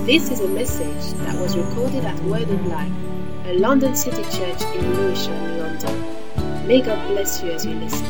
This is a message that was recorded at Word of Life, a London City church in Lewisham, London. May God bless you as you listen.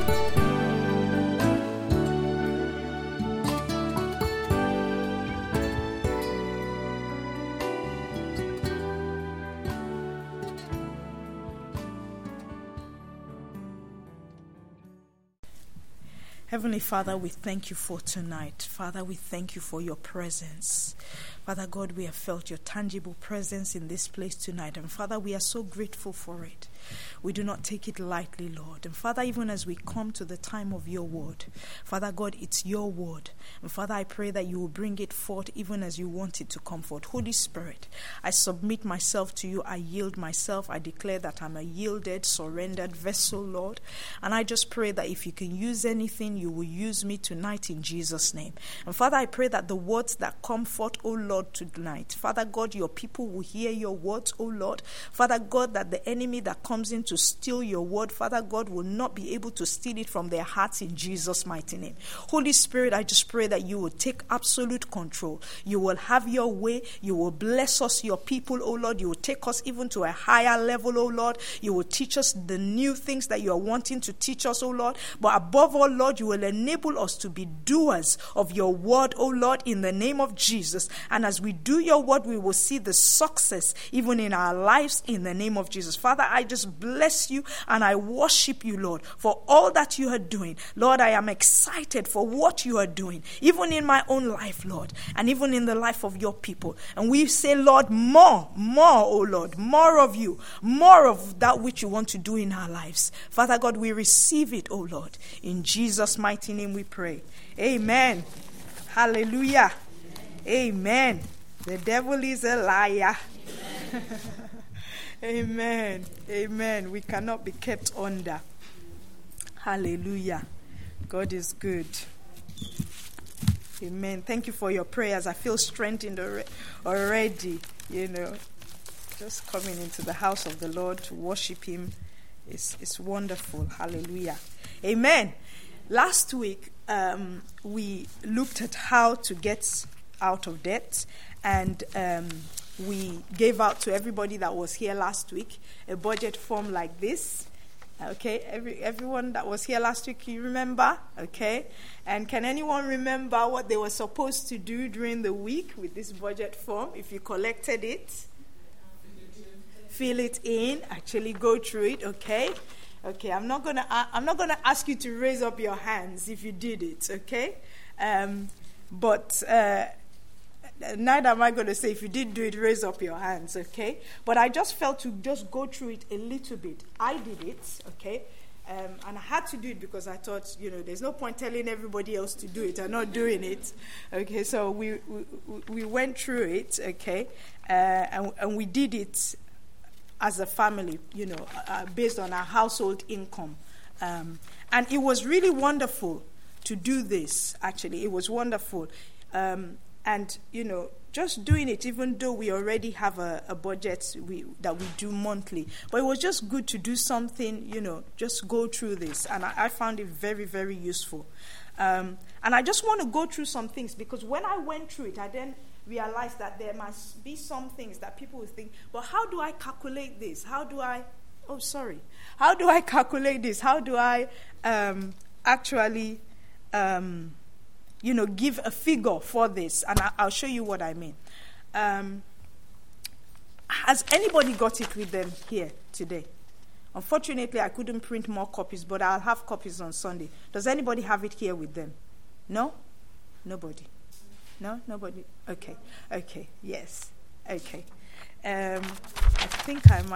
Heavenly Father, we thank you for tonight. Father, we thank you for your presence. Father God, we have felt your tangible presence in this place tonight. And Father, we are so grateful for it. We do not take it lightly, Lord. And Father, even as we come to the time of your word, Father God, it's your word. And Father, I pray that you will bring it forth even as you want it to come forth. Holy Spirit, I submit myself to you. I yield myself. I declare that I'm a yielded, surrendered vessel, Lord. And I just pray that if you can use anything, you will use me tonight in Jesus' name. And Father, I pray that the words that come forth, oh Lord, tonight, Father God, your people will hear your words, oh Lord. Father God, that the enemy that comes in to steal your word, Father God, will not be able to steal it from their hearts in Jesus' mighty name. Holy Spirit, I just pray that you will take absolute control. You will have your way. You will bless us, your people, oh Lord. You will take us even to a higher level, oh Lord. You will teach us the new things that you are wanting to teach us, oh Lord. But above all, Lord, you will enable us to be doers of your word, oh Lord, in the name of Jesus. And as we do your word, we will see the success even in our lives in the name of Jesus. Father, I just bless you and I worship you, Lord, for all that you are doing. Lord, I am excited for what you are doing, even in my own life, Lord, and even in the life of your people. And we say, Lord, more, oh Lord, more of you, more of that which you want to do in our lives. Father God, we receive it, oh Lord. In Jesus' mighty name we pray. Amen. Hallelujah. Amen. The devil is a liar. Amen. Amen. We cannot be kept under. Hallelujah. God is good. Amen. Thank you for your prayers. I feel strengthened already. Just coming into the house of the Lord to worship him is wonderful. Hallelujah. Amen. Last week, we looked at how to get out of debt, and we gave out to everybody that was here last week a budget form like this. Okay, everyone that was here last week, you remember? Okay, and can anyone remember what they were supposed to do during the week with this budget form? If you collected it, fill it in. Actually, go through it. Okay. I'm not gonna ask you to raise up your hands if you did it. Okay, but. Neither am I going to say if you did do it, raise up your hands, okay? But I just felt to just go through it a little bit. I did it, okay? And I had to do it because I thought, there's no point telling everybody else to do it and not doing it, okay? So we went through it, okay? And we did it as a family, based on our household income. And it was really wonderful to do this, actually. It was wonderful. And, just doing it, even though we already have a budget that we do monthly. But it was just good to do something, just go through this. And I found it very, very useful. And I just want to go through some things, because when I went through it, I then realized that there must be some things that people will think, but how do I calculate this? How do I calculate this? How do I actually... give a figure for this, and I'll show you what I mean. Has anybody got it with them here today? Unfortunately, I couldn't print more copies, but I'll have copies on Sunday. Does anybody have it here with them? No? Nobody? No? Nobody? Okay. Yes. Okay. I think I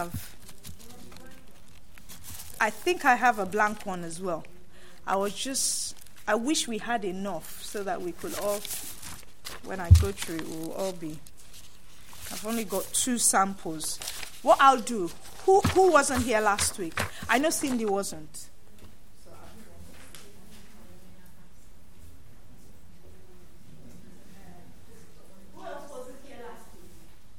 have a blank one as well. I wish we had enough so that we could all, when I go through it, we'll all be. I've only got 2 samples. What I'll do, who wasn't here last week? I know Cindy wasn't. Who else wasn't here last week?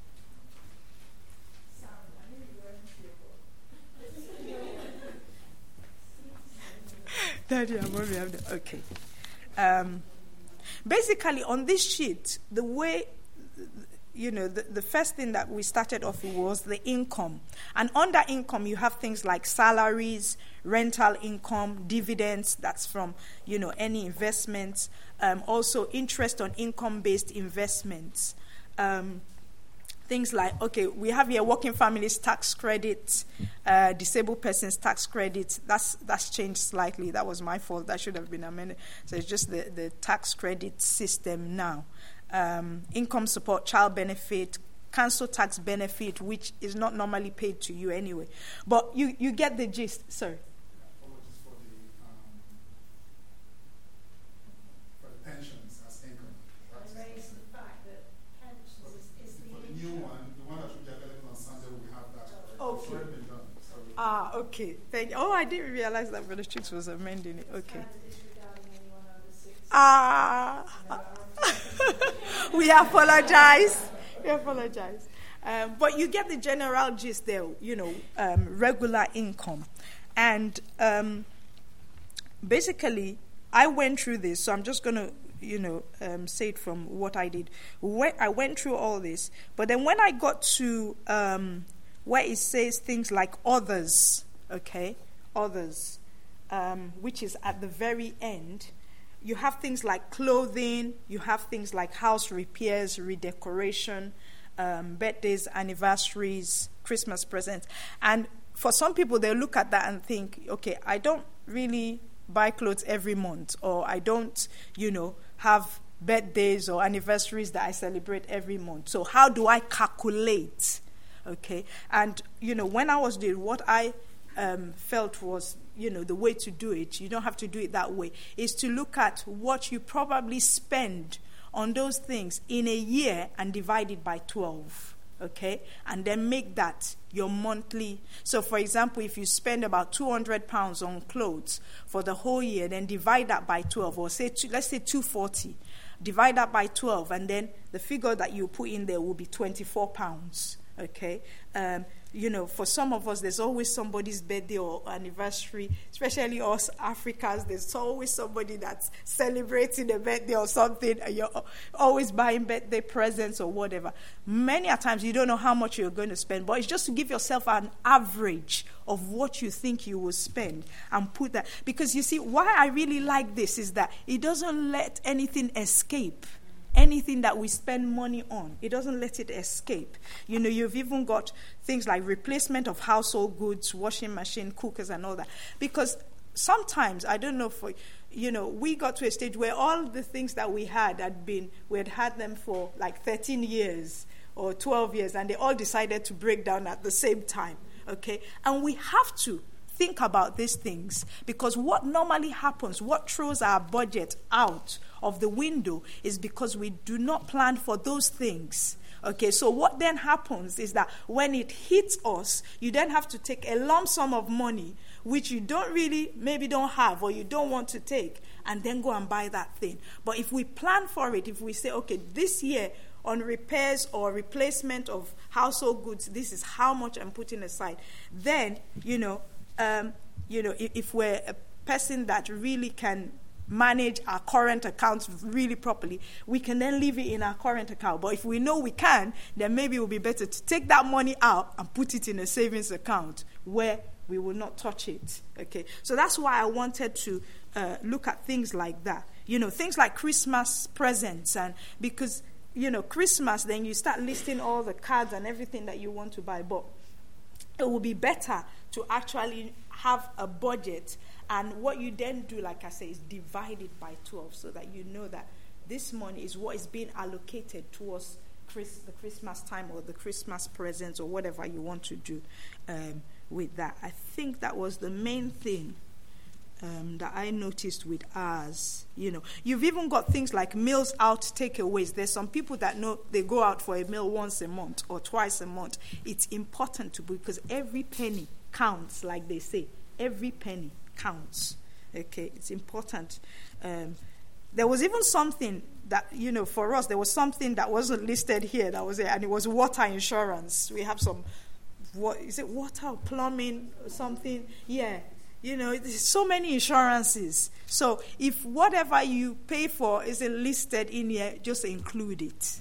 Daddy, I'm already okay. Basically, on this sheet, the way the first thing that we started off with was the income. And under income, you have things like salaries, rental income, dividends, that's from, any investments. Also, interest on income-based investments. Things like, we have here working families tax credit, disabled persons tax credit. That's changed slightly. That was my fault. That should have been amended. So it's just the tax credit system now. Income support, child benefit, council tax benefit, which is not normally paid to you anyway. But you get the gist. Sorry. Apologies for the pensions as income. Raise the fact that pensions is the new one, the one that should be available on Sunday, we have that. Okay. It's already been done. Okay. I didn't realize that Brother Chicks was amending it. Okay. We apologize. But you get the general gist there, regular income. And basically, I went through this, so I'm just going to, say it from what I did. I went through all this, but then when I got to where it says things like others, others, which is at the very end, you have things like clothing, you have things like house repairs, redecoration, birthdays, anniversaries, Christmas presents. And for some people, they'll look at that and think, okay, I don't really buy clothes every month, or I don't, have birthdays or anniversaries that I celebrate every month. So how do I calculate? Okay. And, when I was doing what I felt was, the way to do it, you don't have to do it that way, is to look at what you probably spend on those things in a year and divide it by 12, okay? And then make that your monthly. So, for example, if you spend about £200 on clothes for the whole year, then divide that by 12, or let's say 240. Divide that by 12, and then the figure that you put in there will be £24, okay? For some of us, there's always somebody's birthday or anniversary, especially us Africans. There's always somebody that's celebrating a birthday or something, and you're always buying birthday presents or whatever. Many a times you don't know how much you're going to spend, but it's just to give yourself an average of what you think you will spend and put that. Because you see, why I really like this is that it doesn't let anything escape. Anything that we spend money on, it doesn't let it escape. You've even got things like replacement of household goods, washing machine, cookers, and all that. Because sometimes, I don't know, we got to a stage where all the things that we had had them for like 13 years or 12 years, and they all decided to break down at the same time, okay? And we have to think about these things, because what normally happens, what throws our budget out of the window, is because we do not plan for those things. Okay, so what then happens is that when it hits us, you then have to take a lump sum of money, which you maybe don't have, or you don't want to take, and then go and buy that thing. But if we plan for it, if we say, okay, this year on repairs or replacement of household goods, this is how much I'm putting aside, then, if we're a person that really can manage our current accounts really properly, we can then leave it in our current account. But if we know we can, then maybe it will be better to take that money out and put it in a savings account where we will not touch it. Okay, so that's why I wanted to look at things like that. Things like Christmas presents, and because Christmas, then you start listing all the cards and everything that you want to buy. But it will be better to actually have a budget, and what you then do, like I say, is divide it by 12, so that you know that this money is what is being allocated towards the Christmas time or the Christmas presents or whatever you want to do with that. I think that was the main thing that I noticed with ours. You've even got things like meals out, takeaways. There's some people that know they go out for a meal once a month or twice a month. It's important to, because every penny counts, like they say. Every penny counts. Okay, it's important. There was even something that, for us, there was something that wasn't listed here that was there, and it was water insurance. We have some, is it water or plumbing or something? Yeah. There's so many insurances. So if whatever you pay for isn't listed in here, just include it.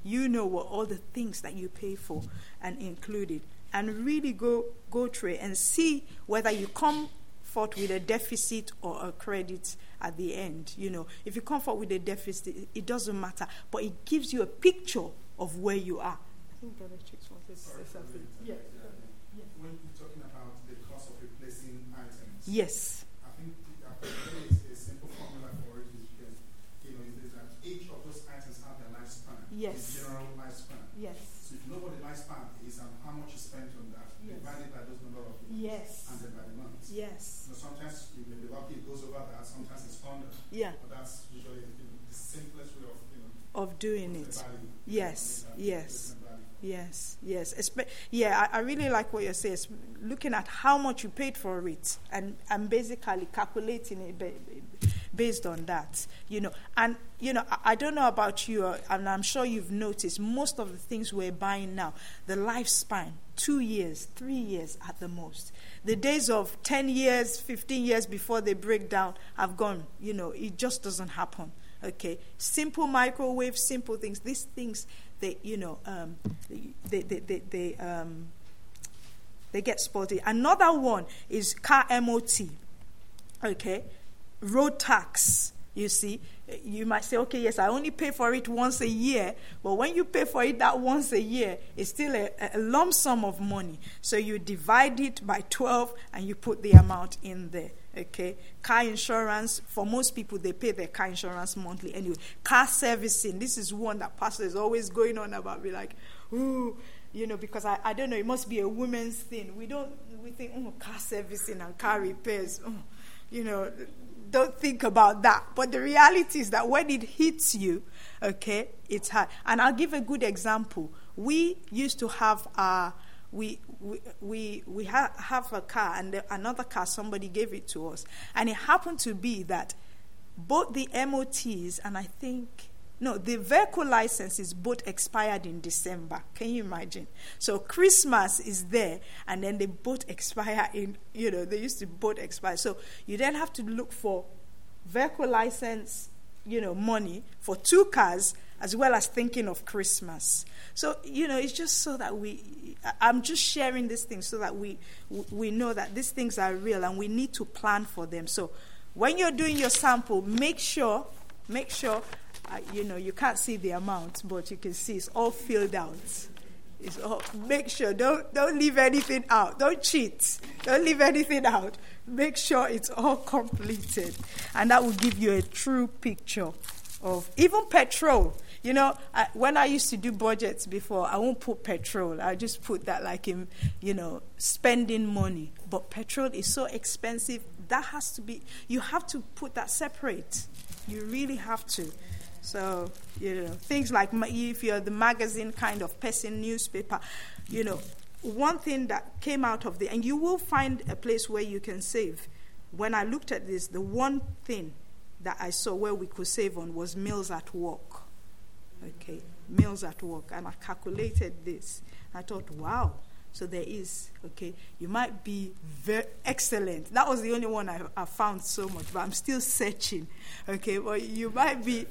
you know what all the things that you pay for and included, and really go through it and see whether you come forth with a deficit or a credit at the end. If you come forth with a deficit, it doesn't matter, but it gives you a picture of where you are. I think Brother Chicks wanted to say something. Yeah. When you're talking about the cost of replacing items, Yes. I think a simple formula for it is because is that each of those items have their lifespan. Yes. The general lifespan. Yes. So if you know what the lifespan is and how much you spent on that, divide it by those number of years. Yes. And then by the months. Yes. Sometimes you may be lucky it goes over that. Sometimes it's under. Yeah. But that's usually the simplest way of doing it. Value. Yes. Yes. Yes. I really like what you're saying. Looking at how much you paid for it and basically calculating it based on that, And, I don't know about you, and I'm sure you've noticed most of the things we're buying now, the lifespan, 2 years, 3 years at the most. The days of 10 years, 15 years before they break down have gone. It just doesn't happen. Okay, simple microwave, simple things. These things, they get spoiled. Another one is car MOT. Okay, road tax. You see, you might say, okay, yes, I only pay for it once a year. But when you pay for it that once a year, it's still a lump sum of money. So you divide it by 12 and you put the amount in there. Okay, car insurance, for most people, they pay their car insurance monthly anyway. Car servicing, this is one that pastor is always going on about. Be like, ooh, because I don't know, it must be a woman's thing. We think, car servicing and car repairs, don't think about that. But the reality is that when it hits you, okay, it's hard. And I'll give a good example. We used to have we have a car, and another car, somebody gave it to us. And it happened to be that both the MOTs and the vehicle licenses both expired in December. Can you imagine? So Christmas is there, and then they both expire they used to both expire. So you then have to look for vehicle license, money for 2 cars, as well as thinking of Christmas. So, it's just so that I'm just sharing these things so that we know that these things are real and we need to plan for them. So when you're doing your sample, make sure, you can't see the amount, but you can see it's all filled out. Make sure, don't leave anything out. Don't cheat. Don't leave anything out. Make sure it's all completed. And that will give you a true picture of even petrol. When I used to do budgets before, I won't put petrol. I just put that like in, spending money. But petrol is so expensive. That has to be, you have to put that separate. You really have to. So, things like if you're the magazine kind of person, newspaper, one thing that came out of and you will find a place where you can save. When I looked at this, the one thing that I saw where we could save on was meals at work. Okay, meals at work. And I calculated this. I thought, wow. So there is, okay, you might be very excellent. That was the only one I found so much, but I'm still searching. Okay, well, you might be...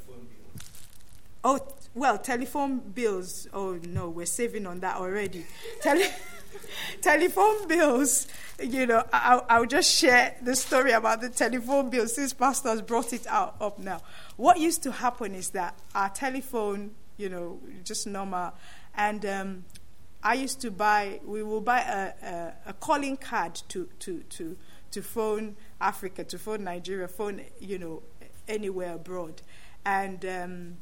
Oh, well, telephone bills. Oh, no, we're saving on that already. Telephone bills, I'll just share the story about the telephone bill since pastors brought it up now. What used to happen is that our telephone, just normal, and I used to we will buy a calling card to phone Africa, to phone Nigeria, phone, anywhere abroad. And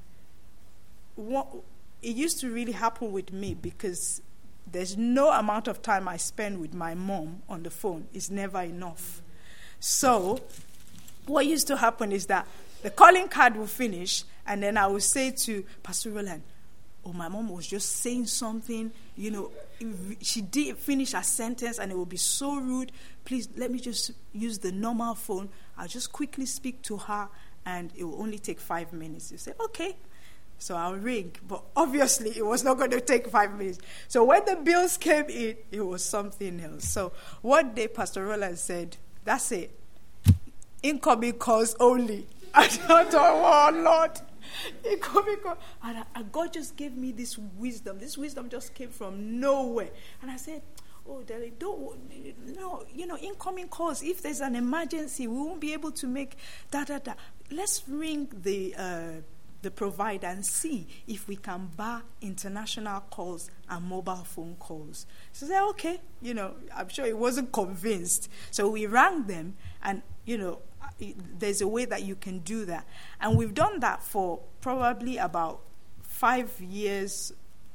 it used to really happen with me because there's no amount of time I spend with my mom on the phone. It's never enough. So what used to happen is that the calling card will finish, and then I will say to Pastor Roland, oh, my mom was just saying something, she didn't finish her sentence, and it will be so rude. Please, let me just use the normal phone. I'll just quickly speak to her, and it will only take 5 minutes. You say, okay. So I'll ring. But obviously, it was not going to take 5 minutes. So when the bills came in, it was something else. So one day, Pastor Roland said, that's it. Incoming calls only. I thought, oh, Lord. And God just gave me this wisdom. This wisdom just came from nowhere. And I said, oh, Daddy, incoming calls. If there's an emergency, we won't be able to make da. Let's ring the provider and see if we can bar international calls and mobile phone calls. So I said, okay, I'm sure he wasn't convinced. So we rang them, and, there's a way that you can do that. And we've done that for probably about 5 years,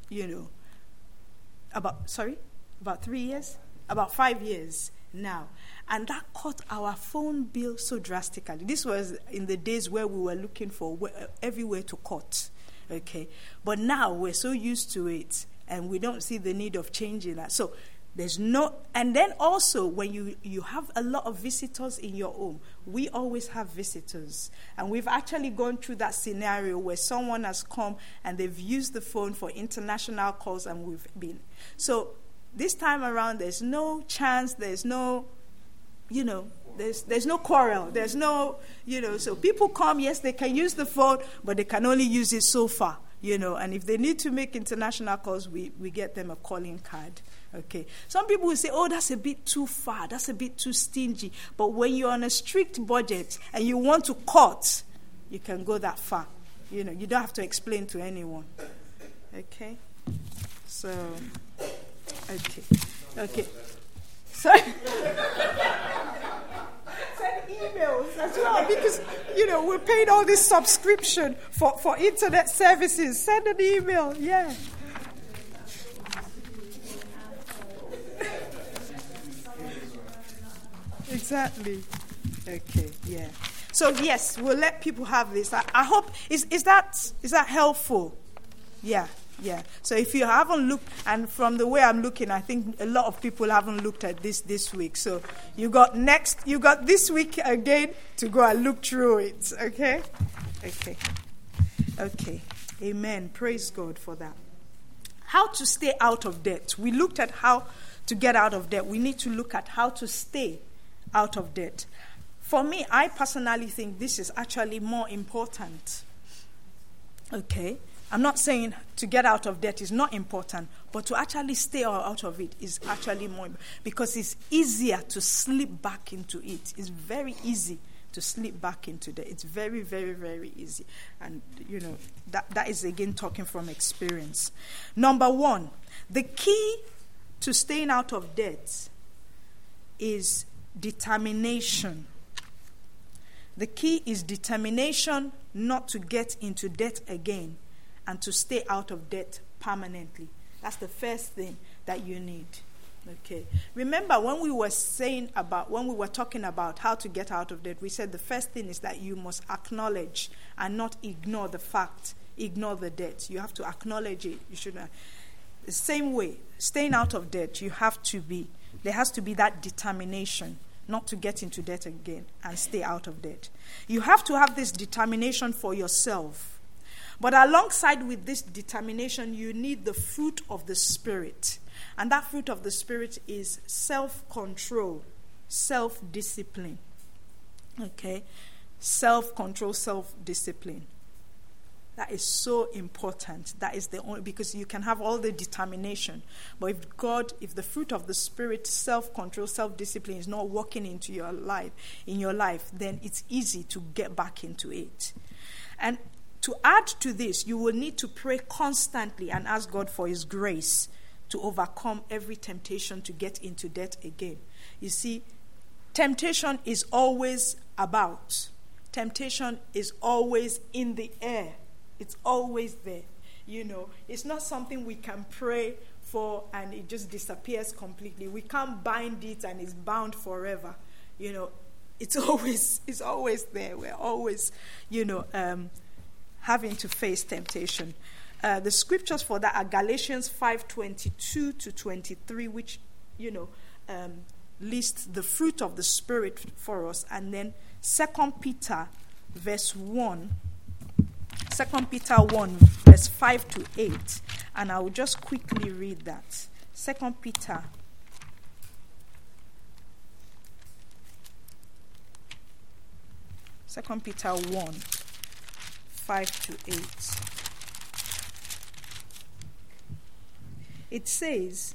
about 3 years? About 5 years now. And that cut our phone bill so drastically. This was in the days where we were looking for everywhere to cut. Okay? But now we're so used to it, and we don't see the need of changing that. So there's no... And then also, when you have a lot of visitors in your home, we always have visitors. And we've actually gone through that scenario where someone has come and they've used the phone for international calls, and we've been... So this time around, there's no chance, there's no... there's no quarrel. There's no, so people come, yes, they can use the phone, but they can only use it so far, and if they need to make international calls, we get them a calling card. Okay. Some people will say, oh, that's a bit too far, that's a bit too stingy. But when you're on a strict budget and you want to cut, you can go that far. You don't have to explain to anyone. Okay. So, okay. Sorry. Send emails as well, because we're paying all this subscription for internet services. Send an email, yeah. Exactly. Okay, yeah. So yes, we'll let people have this. I hope is that helpful? Yeah. Yeah. So if you haven't looked, and from the way I'm looking, I think a lot of people haven't looked at this week. So you got this week again to go and look through it. Okay. Amen. Praise God for that. How to stay out of debt. We looked at how to get out of debt. We need to look at how to stay out of debt. For me, I personally think this is actually more important. Okay. I'm not saying to get out of debt is not important, but to actually stay out of it is actually more, because it's easier to slip back into it. It's very easy to slip back into debt. It's very, very, very easy. And, that is, again, talking from experience. Number one, the key to staying out of debt is determination. The key is determination not to get into debt again, and to stay out of debt permanently. That's the first thing that you need. Okay. Remember, when we were talking about how to get out of debt, we said the first thing is that you must acknowledge and not ignore the debt. You have to acknowledge it. You shouldn't. The same way, staying out of debt, there has to be that determination not to get into debt again and stay out of debt. You have to have this determination for yourself. But alongside with this determination, you need the fruit of the Spirit. And that fruit of the Spirit is self-control, self-discipline. Okay? Self-control, self-discipline. That is so important. That is the only, because you can have all the determination, but if the fruit of the Spirit, self-control, self-discipline, is not working in your life, then it's easy to get back into it. And to add to this, you will need to pray constantly and ask God for His grace to overcome every temptation to get into debt again. You see, temptation is always about. Temptation is always in the air. It's always there. It's not something we can pray for and it just disappears completely. We can't bind it and it's bound forever. It's always there. We're always, having to face temptation. The scriptures for that are Galatians 5:22 to 23, which, lists the fruit of the Spirit for us. And then 2 Peter 1, verse 5 to 8. And I will just quickly read that. 2 Peter 1, 5-8. It says,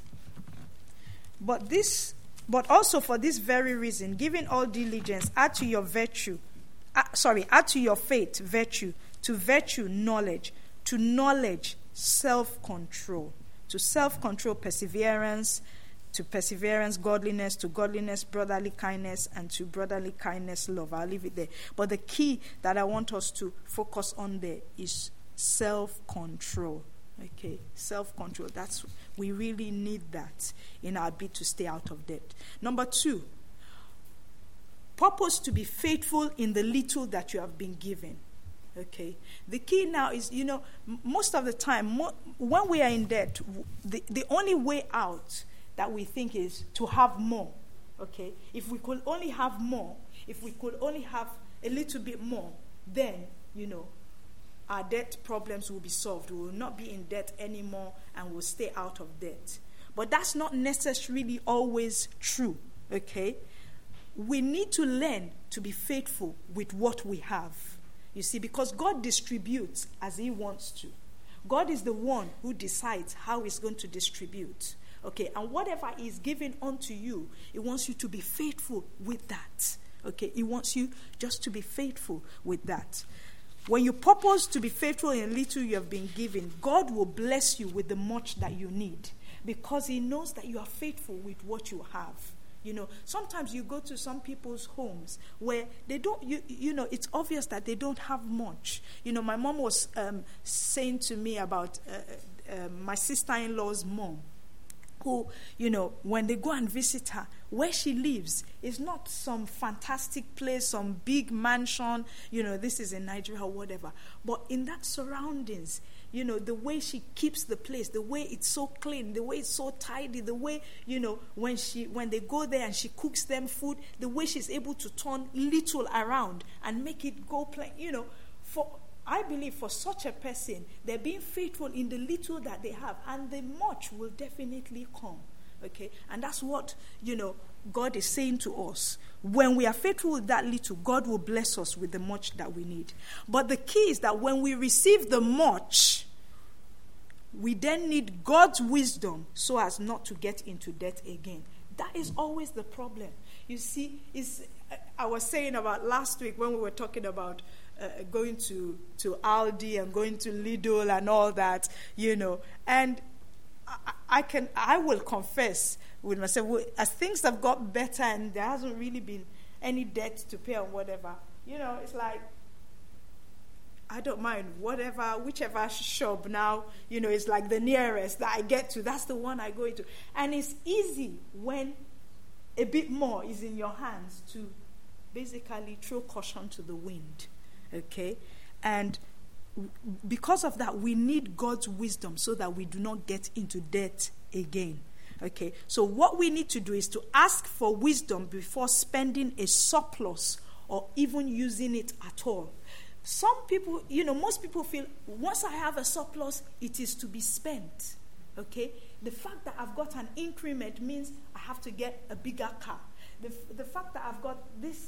but also for this very reason, giving all diligence, add to your faith virtue, to virtue knowledge, to knowledge self-control, to self-control perseverance, to perseverance godliness, to godliness brotherly kindness, and to brotherly kindness love. I'll leave it there. But the key that I want us to focus on there is self-control. Okay, self-control. We really need that in our bid to stay out of debt. Number 2, purpose to be faithful in the little that you have been given. Okay, the key now is, most of the time, when we are in debt, the only way out that we think is to have more. Okay, if we could only have more, if we could only have a little bit more, then, our debt problems will be solved. We will not be in debt anymore and we'll stay out of debt. But that's not necessarily always true, okay? We need to learn to be faithful with what we have. You see, because God distributes as He wants to. God is the one who decides how He's going to distribute. Okay, and whatever is given unto you, He wants you to be faithful with that. Okay, He wants you just to be faithful with that. When you purpose to be faithful in little you have been given, God will bless you with the much that you need, because He knows that you are faithful with what you have. Sometimes you go to some people's homes where they don't, it's obvious that they don't have much. My mom was saying to me about my sister-in-law's mom, who, when they go and visit her, where she lives is not some fantastic place, some big mansion, this is in Nigeria or whatever. But in that surroundings, the way she keeps the place, the way it's so clean, the way it's so tidy, the way, when they go there and she cooks them food, the way she's able to turn little around and make it go plain, I believe for such a person, they're being faithful in the little that they have, and the much will definitely come. Okay? And that's what, God is saying to us. When we are faithful with that little, God will bless us with the much that we need. But the key is that when we receive the much, we then need God's wisdom so as not to get into debt again. That is always the problem. You see, I was saying about last week when we were talking about going to Aldi and going to Lidl and all that, and I will confess with myself, as things have got better and there hasn't really been any debt to pay or whatever, it's like, I don't mind whichever shop now, it's like the nearest that I get to, that's the one I go into. And it's easy when a bit more is in your hands to basically throw caution to the wind. Okay? And because of that, we need God's wisdom so that we do not get into debt again. Okay? So what we need to do is to ask for wisdom before spending a surplus or even using it at all. Some people, most people feel once I have a surplus, it is to be spent. Okay? The fact that I've got an increment means I have to get a bigger car. The fact that I've got this,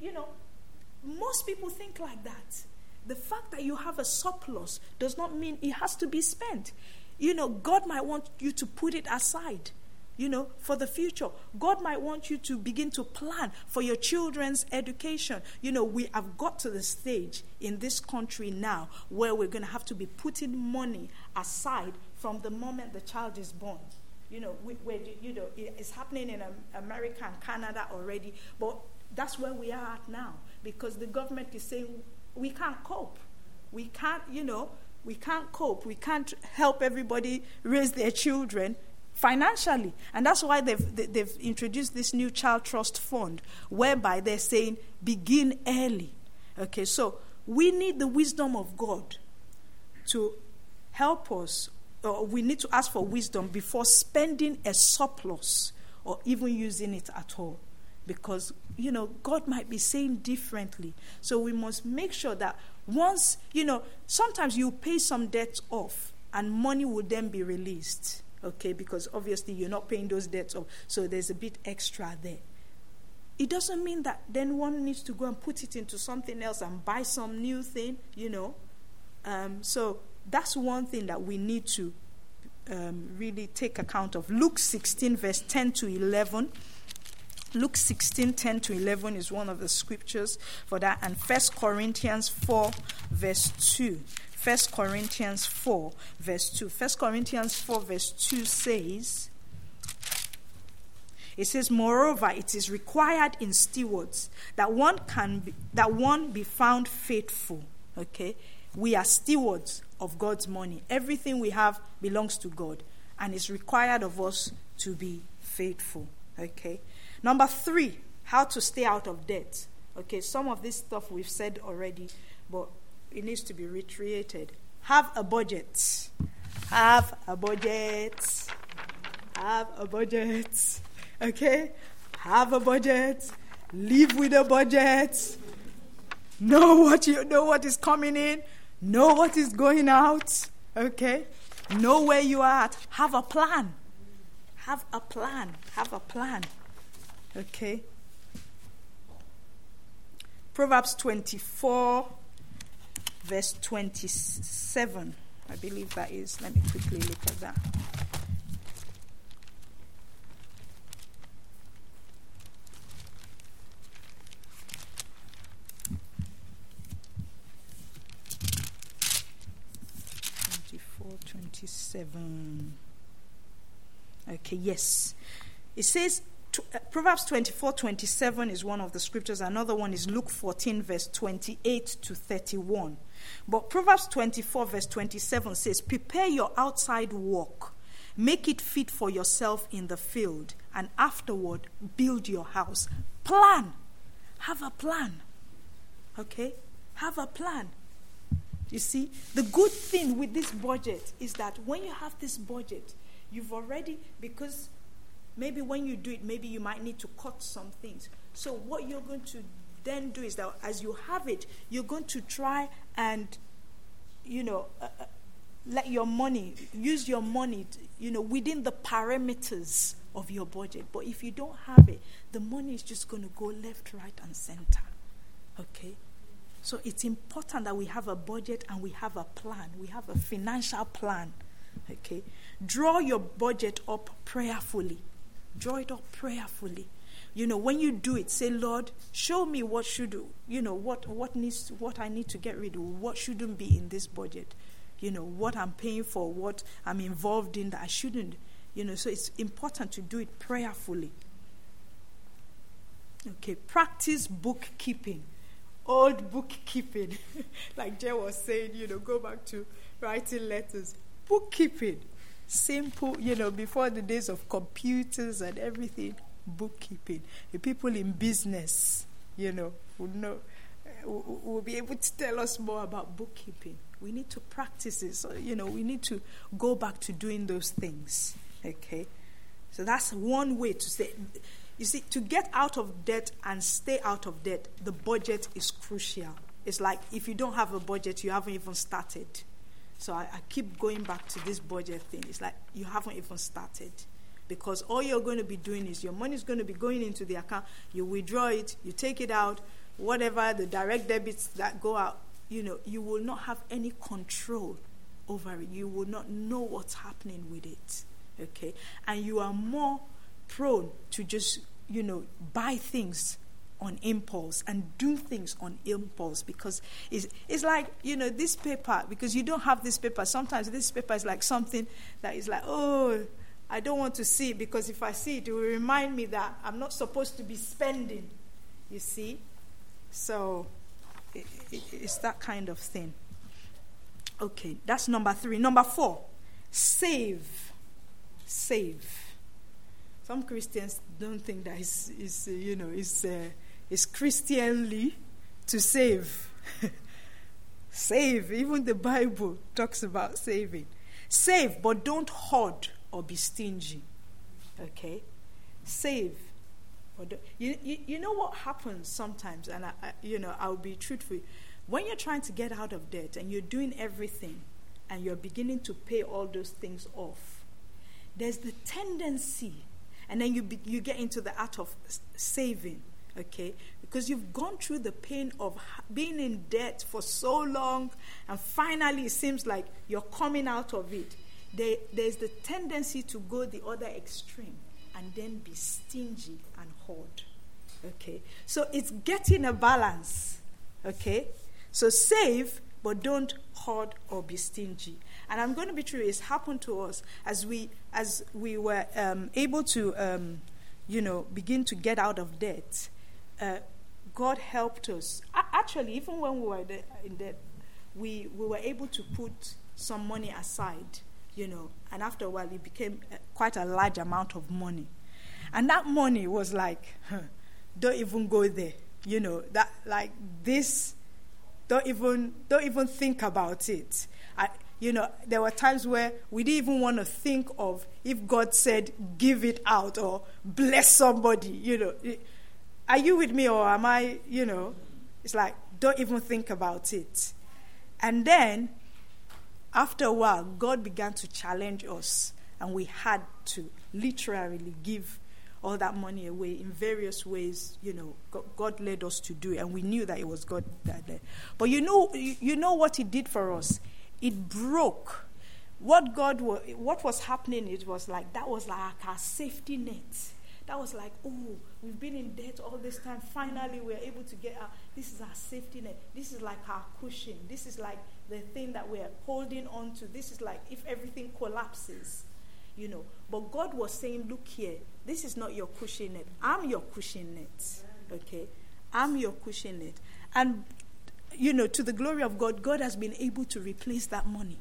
most people think like that. The fact that you have a surplus does not mean it has to be spent. God might want you to put it aside, for the future. God might want you to begin to plan for your children's education. We have got to the stage in this country now where we're going to have to be putting money aside from the moment the child is born. It's happening in America and Canada already, but that's where we are at now, because the government is saying we can't cope. We can't cope. We can't help everybody raise their children financially. And that's why they've introduced this new child trust fund, whereby they're saying begin early. Okay, so we need the wisdom of God to help us, or we need to ask for wisdom before spending a surplus or even using it at all. Because, God might be saying differently. So we must make sure that once, sometimes you pay some debts off and money will then be released. Okay, because obviously you're not paying those debts off. So there's a bit extra there. It doesn't mean that then one needs to go and put it into something else and buy some new thing, So that's one thing that we need to really take account of. Luke 16, verse 10 to 11. Luke 16, 10 to 11 is one of the scriptures for that. And 1 Corinthians 4, verse 2. 1 Corinthians 4, verse 2. 1 Corinthians 4, verse 2 says, it says, moreover, it is required in stewards that one be found faithful. Okay? We are stewards of God's money. Everything we have belongs to God, and it's required of us to be faithful. Okay? Number 3, how to stay out of debt. Okay, some of this stuff we've said already, but it needs to be reiterated. Have a budget. Have a budget. Have a budget. Okay? Have a budget. Live with a budget. Know what is coming in. Know what is going out. Okay? Know where you are at. Have a plan. Have a plan. Have a plan. Okay? Proverbs 24, verse 27. I believe that is. Let me quickly look at that. Okay, yes. It says, Proverbs 24:27 is one of the scriptures. Another one is Luke 14, verse 28 to 31. But Proverbs 24, verse 27 says, prepare your outside work, make it fit for yourself in the field, and afterward build your house. Plan. Have a plan. Okay? Have a plan. You see, the good thing with this budget is that when you have this budget, you've already, because maybe when you do it, maybe you might need to cut some things. So what you're going to then do is that as you have it, you're going to try and, let your money, use your money, within the parameters of your budget. But if you don't have it, the money is just going to go left, right, and center. Okay? So it's important that we have a budget and we have a plan. We have a financial plan. Okay? Draw your budget up prayerfully. Draw it up prayerfully. When you do it, say, Lord, show me what should, what I need to get rid of, what shouldn't be in this budget. What I'm paying for, what I'm involved in that I shouldn't. So it's important to do it prayerfully. Okay, practice bookkeeping. Old bookkeeping. Like Jay was saying, go back to writing letters. Bookkeeping. Simple, before the days of computers and everything, bookkeeping. The people in business, will be able to tell us more about bookkeeping. We need to practice it. So, we need to go back to doing those things. Okay? So that's one way to say. You see, to get out of debt and stay out of debt, the budget is crucial. It's like if you don't have a budget, you haven't even started. So I keep going back to this budget thing. It's like you haven't even started. Because all you're going to be doing is your money is going to be going into the account. You withdraw it, you take it out, whatever the direct debits that go out, you will not have any control over it. You will not know what's happening with it. Okay? And you are more prone to just, buy things on impulse and do things on impulse, because it's like, this paper, because you don't have this paper. Sometimes this paper is like something that is like, oh, I don't want to see it, because if I see it, it will remind me that I'm not supposed to be spending, you see. So it's that kind of thing. Okay, that's number 3. Number 4, save. Some Christians don't think that it's Christianly to save. Save. Even the Bible talks about saving. Save, but don't hoard or be stingy. Okay? Save. You know what happens sometimes, and I'll be truthful. When you're trying to get out of debt and you're doing everything and you're beginning to pay all those things off, there's the tendency, and then you get into the art of saving, Okay? Because you've gone through the pain of being in debt for so long, and finally it seems like you're coming out of it. There's the tendency to go the other extreme and then be stingy and hoard. Okay? So it's getting a balance. Okay? So save, but don't hoard or be stingy. And I'm going to be true, it's happened to us as we were able to, begin to get out of debt. God helped us. Actually, even when we were in debt, we were able to put some money aside, and after a while it became quite a large amount of money. And that money was like, don't even go there, that like this, don't even think about it. There were times where we didn't even want to think of if God said, give it out or bless somebody, Are you with me or am I, It's like, don't even think about it. And then, after a while, God began to challenge us. And we had to literally give all that money away in various ways. God led us to do it. And we knew that it was God that led. But you know what He did for us? It broke. What was happening, it was like, that was like our safety net. That was like, oh, we've been in debt all this time. Finally, we're able to get out. This is our safety net. This is like our cushion. This is like the thing that we're holding on to. This is like if everything collapses, But God was saying, look here, this is not your cushion net. I'm your cushion net. Okay? I'm your cushion net. And, to the glory of God, God has been able to replace that money.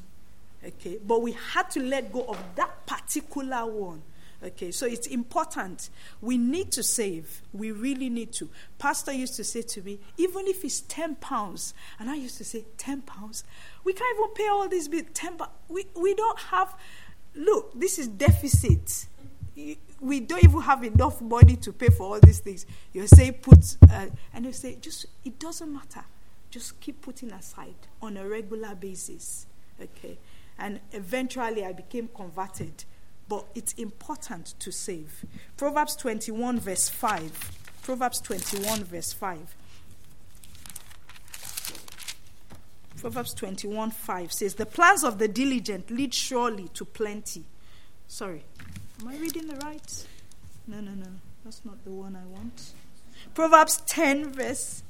Okay? But we had to let go of that particular one. Okay, so it's important. We need to save. We really need to. Pastor used to say to me, even if it's £10, and I used to say, £10? We can't even pay all these bills. £10. We don't have, look, this is deficit. We don't even have enough money to pay for all these things. You say and you say, it doesn't matter. Just keep putting aside on a regular basis. Okay, and eventually I became converted. But it's important to save. Proverbs 21 verse 5. Proverbs 21 verse 5. Proverbs 21:5 says, the plans of the diligent lead surely to plenty. Sorry, am I reading the right? No. That's not the one I want. Proverbs 10 verse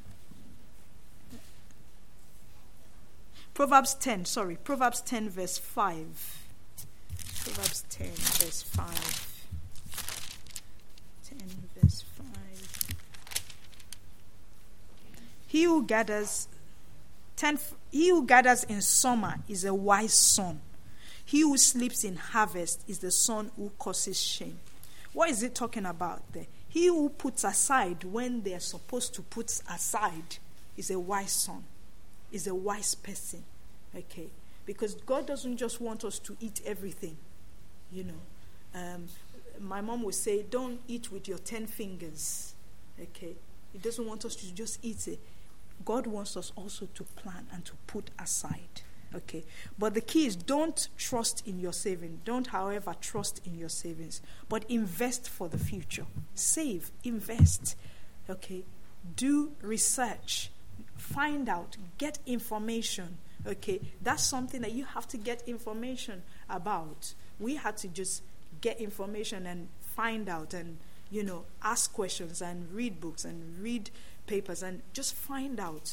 10 verse 5. Proverbs 10 verse 5. 10 verse 5. He who gathers in summer is a wise son. He who sleeps in harvest is the son who causes shame. What is it talking about there? He who puts aside when they are supposed to put aside is a wise son, is a wise person. Okay? Because God doesn't just want us to eat everything. My mom would say, don't eat with your 10 fingers. Okay? He doesn't want us to just eat it. God wants us also to plan and to put aside. Okay? But the key is don't trust in your savings. Don't, however, trust in your savings. But invest for the future. Save. Invest. Okay? Do research. Find out. Get information. Okay? That's something that you have to get information about. We had to just get information and find out and, ask questions and read books and read papers and just find out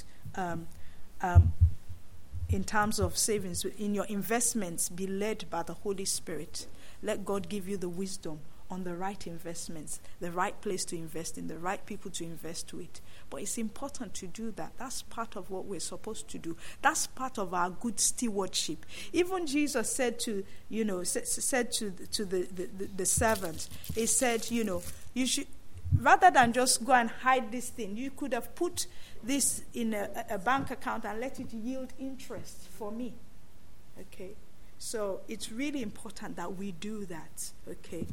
in terms of savings. In your investments, be led by the Holy Spirit. Let God give you the wisdom on the right investments, the right place to invest in, the right people to invest with. But it's important to do that. That's part of what we're supposed to do. That's part of our good stewardship. Even Jesus said to, said to the servants, he said, you should, rather than just go and hide this thing, you could have put this in a bank account and let it yield interest for me. Okay? So it's really important that we do that. Okay?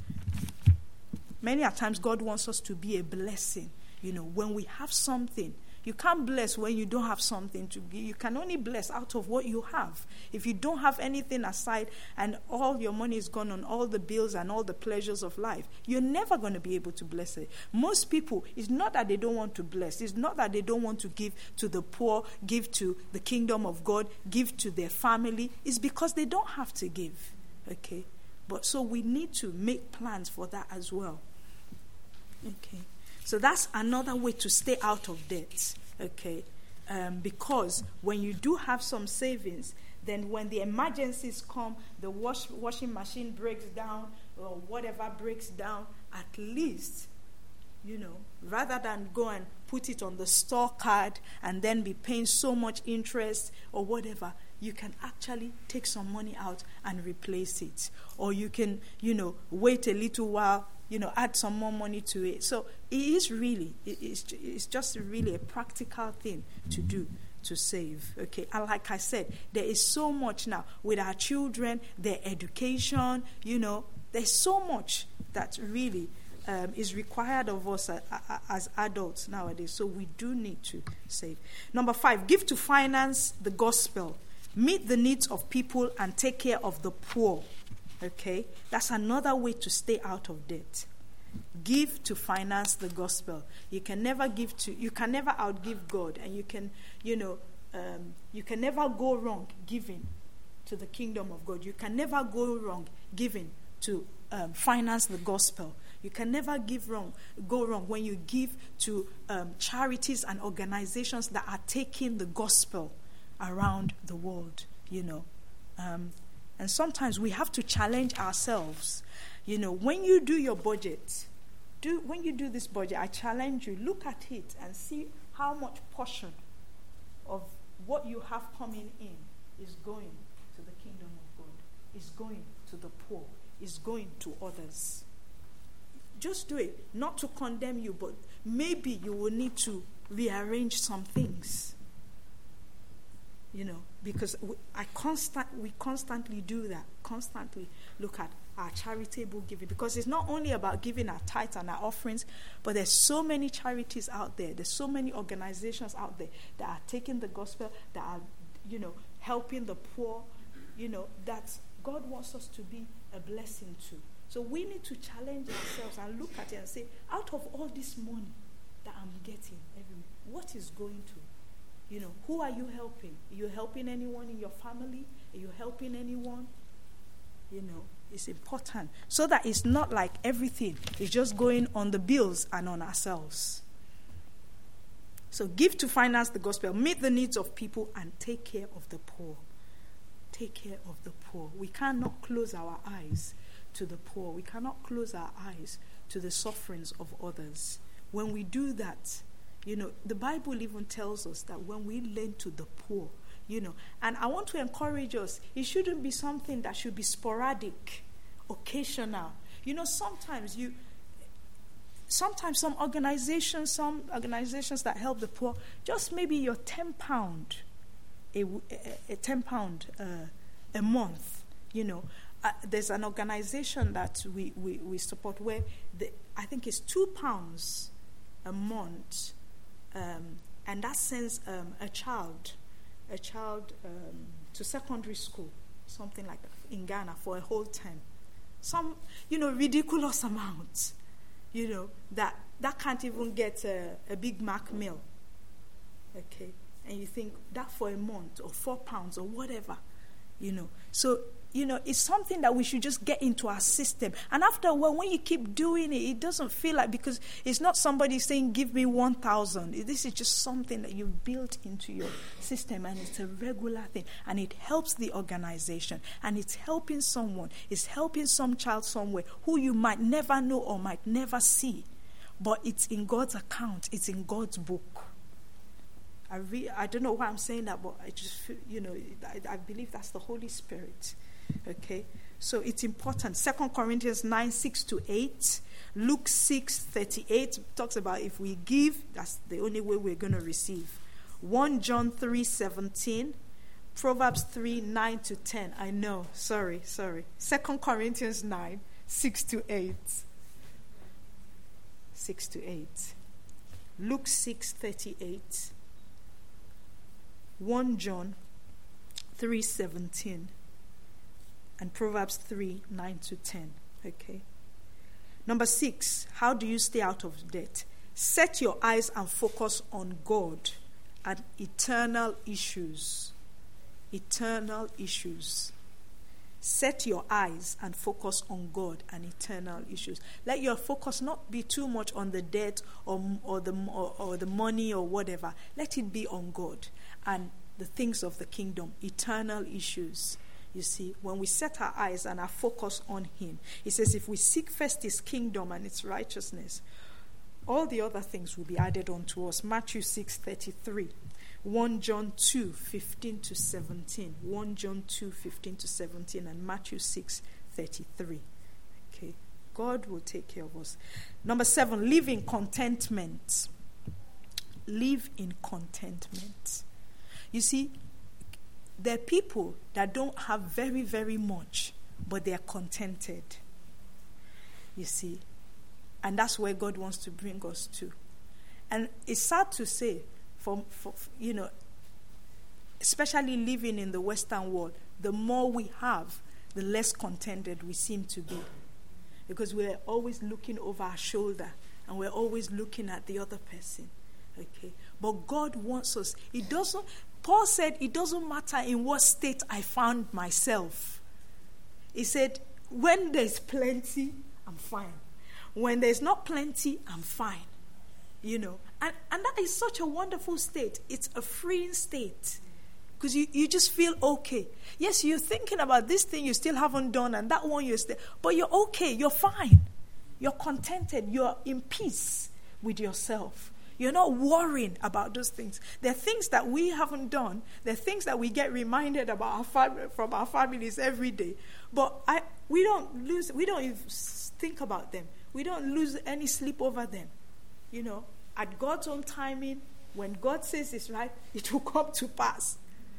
Many a times God wants us to be a blessing. When we have something, You can't bless when you don't have something to give. You can only bless out of what you have. If you don't have anything aside and all your money is gone on all the bills and all the pleasures of life, you're never going to be able to bless it. Most people, it's not that they don't want to bless. It's not that they don't want to give to the poor, give to the kingdom of God, give to their family. It's because they don't have to give. Okay? But so we need to make plans for that as well. Okay? So that's another way to stay out of debt, okay? Because when you do have some savings, then when the emergencies come, the washing machine breaks down or whatever breaks down, at least, rather than go and put it on the store card and then be paying so much interest or whatever, you can actually take some money out and replace it. Or you can, wait a little while, add some more money to it. So it is really, it's just really a practical thing to do, to save. Okay, and like I said, there is so much now with our children, their education, there's so much that really is required of us as adults nowadays. So we do need to save. Number 5, give to finance the gospel. Meet the needs of people and take care of the poor. Okay, that's another way to stay out of debt. Give to finance the gospel. You can never outgive God, and you can never go wrong giving to the kingdom of God. You can never go wrong giving to finance the gospel. You can never go wrong when you give to charities and organizations that are taking the gospel around the world. And sometimes we have to challenge ourselves. When you do your budget, when you do this budget, I challenge you, look at it and see how much portion of what you have coming in is going to the kingdom of God, is going to the poor, is going to others. Just do it, not to condemn you, but maybe you will need to rearrange some things. Because we constantly do that, constantly look at our charitable giving, because it's not only about giving our tithes and our offerings, but there's so many charities out there, there's so many organizations out there that are taking the gospel, that are, helping the poor, that God wants us to be a blessing to. So we need to challenge ourselves and look at it and say, out of all this money that I'm getting every week, what is going to? Who are you helping? Are you helping anyone in your family? Are you helping anyone? It's important. So that it's not like everything is just going on the bills and on ourselves. So give to finance the gospel, meet the needs of people, and take care of the poor. Take care of the poor. We cannot close our eyes to the poor. We cannot close our eyes to the sufferings of others. When we do that, the Bible even tells us that when we lend to the poor, and I want to encourage us, it shouldn't be something that should be sporadic, occasional. Sometimes some organizations that help the poor, just maybe your £10, a £10 a month, there's an organization that we support where I think it's £2 a month. And that sends a child to secondary school, something like that, in Ghana for a whole term. Some, ridiculous amounts, that can't even get a Big Mac meal. Okay, and you think that for a month or £4 or whatever, So it's something that we should just get into our system. And after a while, when you keep doing it, it doesn't feel like, because it's not somebody saying, give me 1,000. This is just something that you've built into your system, and it's a regular thing. And it helps the organization, and it's helping someone. It's helping some child somewhere who you might never know or might never see. But it's in God's account. It's in God's book. I don't know why I'm saying that, but I just feel, I believe that's the Holy Spirit. Okay, so it's important. 2 Corinthians 9:6-8, Luke 6:38 talks about if we give, that's the only way we're going to receive. 1 John 3:17, Proverbs 3:9-10. I know, sorry. 2 Corinthians 9:6-8. Luke 6:38, 1 John 3:17, and Proverbs 3:9-10. Okay. Number 6, how do you stay out of debt? Set your eyes and focus on God and eternal issues. Eternal issues. Set your eyes and focus on God and eternal issues. Let your focus not be too much on the debt or the money or whatever. Let it be on God and the things of the kingdom, eternal issues. You see, when we set our eyes and our focus on Him, He says, if we seek first His kingdom and its righteousness, all the other things will be added unto us. Matthew 6:33, 1 John 2:15-17, 1 John 2:15-17, and Matthew 6:33. Okay, God will take care of us. Number 7, live in contentment. Live in contentment. You see, there are people that don't have very, very much, but they are contented. You see, and that's where God wants to bring us to. And it's sad to say, for especially living in the Western world, the more we have, the less contented we seem to be. Because we're always looking over our shoulder and we're always looking at the other person. Okay. But God wants us. Paul said, it doesn't matter in what state I found myself. He said, when there's plenty, I'm fine. When there's not plenty, I'm fine. And that is such a wonderful state. It's a freeing state. Because you just feel okay. Yes, you're thinking about this thing you still haven't done, and that one but you're okay, you're fine. You're contented, you're in peace with yourself. You're not worrying about those things. There are things that we haven't done. There are things that we get reminded about from our families every day. But we don't even think about them. We don't lose any sleep over them. At God's own timing, when God says it's right, it will come to pass.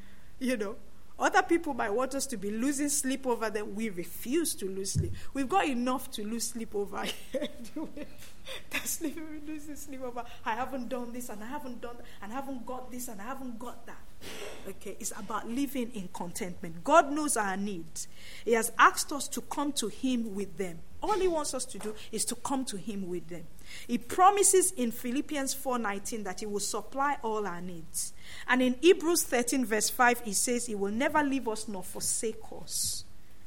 Other people might want us to be losing sleep over them. We refuse to lose sleep. We've got enough to lose sleep over here. That's losing sleep over. I haven't done this and I haven't done that and I haven't got this and I haven't got that. Okay, it's about living in contentment. God knows our needs. He has asked us to come to Him with them. All He wants us to do is to come to Him with them. He promises in Philippians 4:19 that He will supply all our needs. And in Hebrews 13 verse 5, He says He will never leave us nor forsake us.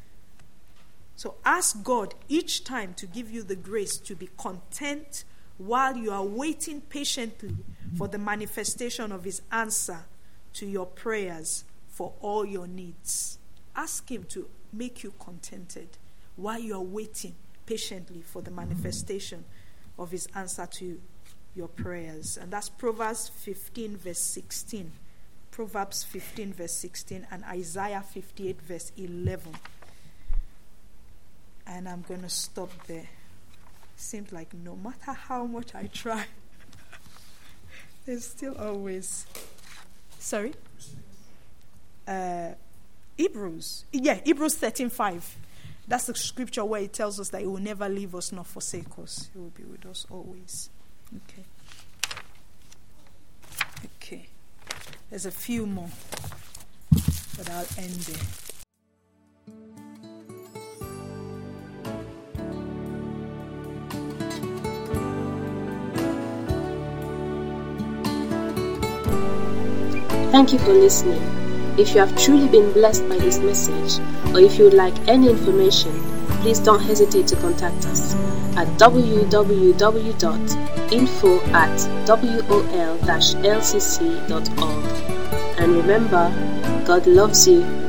So ask God each time to give you the grace to be content while you are waiting patiently for the manifestation of His answer to your prayers for all your needs. Ask Him to make you contented while you are waiting patiently for the manifestation of His answer to your prayers. And that's Proverbs 15 verse 16. Proverbs 15 verse 16 and Isaiah 58 verse 11. And I'm going to stop there. Seems like no matter how much I try, there's still always... Sorry? Hebrews 13:5. That's the scripture where it tells us that He will never leave us nor forsake us. He will be with us always. Okay. There's a few more, but I'll end there. Thank you for listening. If you have truly been blessed by this message, or if you would like any information, please don't hesitate to contact us at www.info@wol-lcc.org. And remember, God loves you